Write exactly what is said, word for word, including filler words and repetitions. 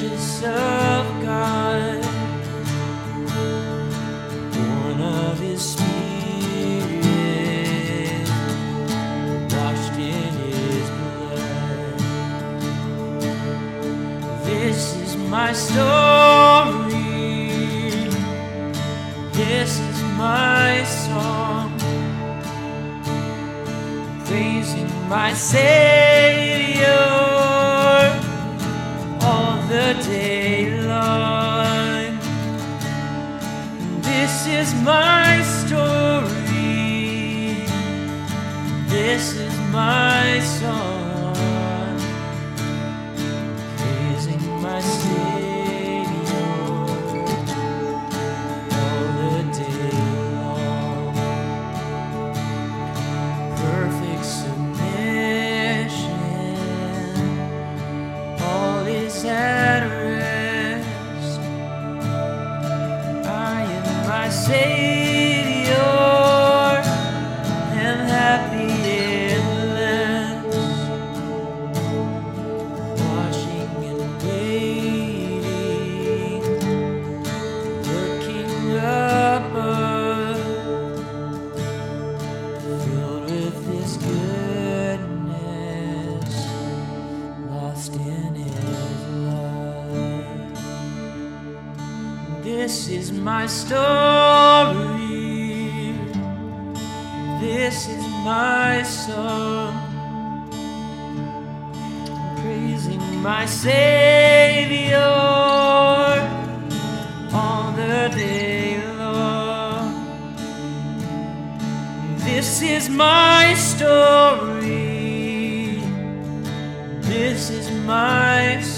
righteousness of God, born of His Spirit, washed in His blood. This is my story, this is my song, praising my Savior all the day long. This is my story, this is my song, praising my Savior all the day long. Perfect submission, all is at rest. I am my Savior, am happy endless, watching and waiting, looking above, filled with His goodness, lost in His love. This is my story, this is my song, praising my Savior all the day long. This is my story, this is my song,